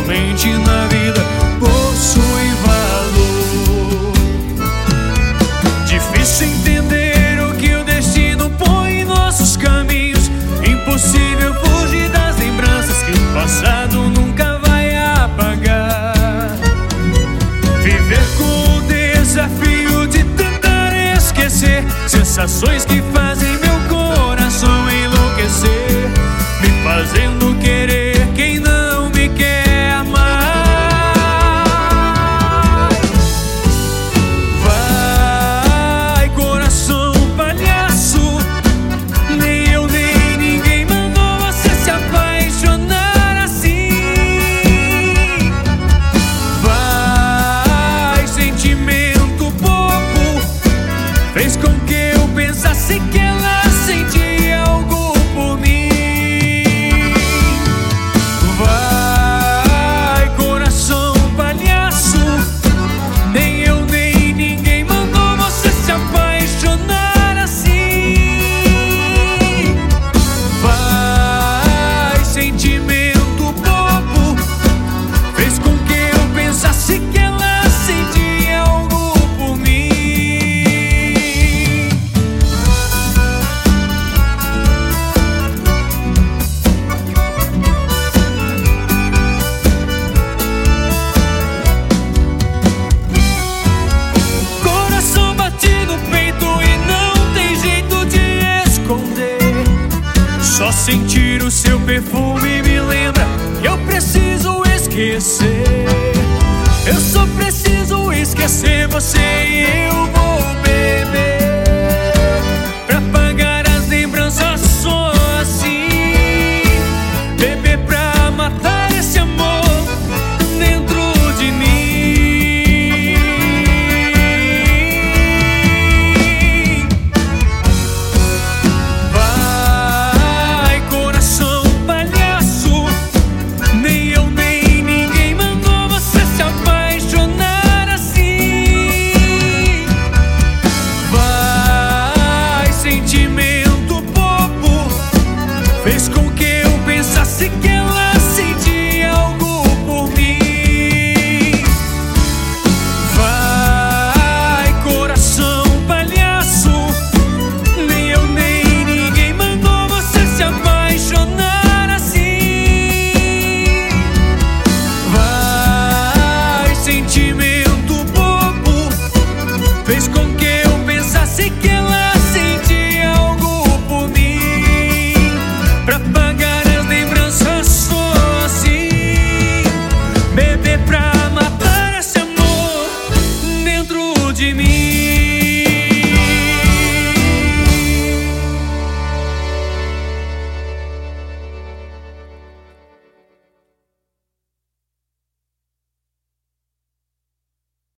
realmente na vida possui valor. Difícil entender o que o destino põe em nossos caminhos. Impossível fugir das lembranças que o passado nunca vai apagar. Viver com o desafio de tentar esquecer sensações que fazem meu coração enlouquecer, me fazendo querer quem não me quer amar. Vai, coração palhaço, nem eu nem ninguém mandou você se apaixonar assim. Vai, sentimento bobo, fez com que eu pensasse que ela sentia algo por mim. Vai, coração palhaço, nem eu nem ninguém mandou você se apaixonar assim. Vai, sentimento bobo, fez com que eu pensasse que ela sentia algo por mim. Coração bate no peito e não tem jeito de esconder. Só sentir o seu perfume me lembra que eu preciso esquecer. Eu só preciso esquecer você e eu vou